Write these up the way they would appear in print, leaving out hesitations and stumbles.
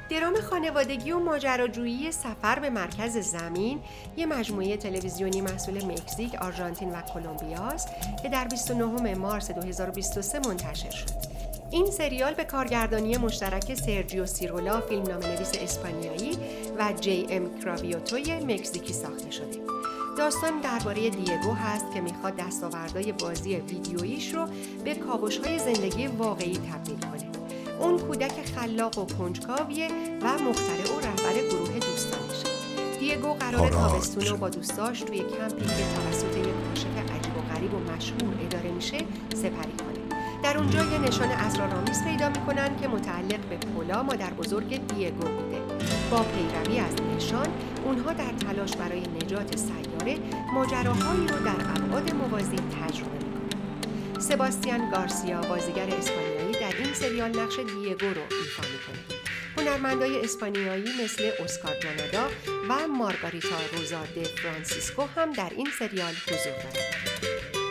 درام خانوادگی و ماجراجویی سفر به مرکز زمین یه مجموعه تلویزیونی محصول مکزیک، آرژانتین و کلمبیاست که در 29 مارس 2023 منتشر شد. این سریال به کارگردانی مشترک سرجیو سیرولا، فیلمنامه‌نویس اسپانیایی، و جی ام کراویوتوی مکزیکی ساخته شده. داستان درباره دیگو هست که میخواد دستاوردهای بازی ویدیوییش رو به کاوش‌های زندگی واقعی تبدیل کنه. اون کودک خلاق و کنجکاویه و مخترع و رهبر گروه دوستانشه. دیگو قراره تابستون رو با دوستاش توی کمپی که توسط یک کاشف عجیب و غریب و مشهور اداره میشه سپری کنه. در اونجا یه نشان اسرارآمیز پیدا میکنن که متعلق به پولا، مادر بزرگ دیگو بوده. با پیروی از نشان، اونها در تلاش برای نجات سیاره ماجراهایی رو در ابعاد موازی تجربه میکنن. سباستیان گارسیا، بازیگر اسپانیایی، در این سریال نقش دیگو رو ایفا میکنه. هنرمندای اسپانیایی مثل اسکار گرانادا و مارگاریتا روزا د فرانسیسکو هم در این سریال حضور دارند.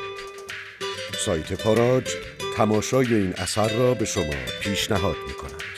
سایت پاراج تماشای این اثر را به شما پیشنهاد می‌کند.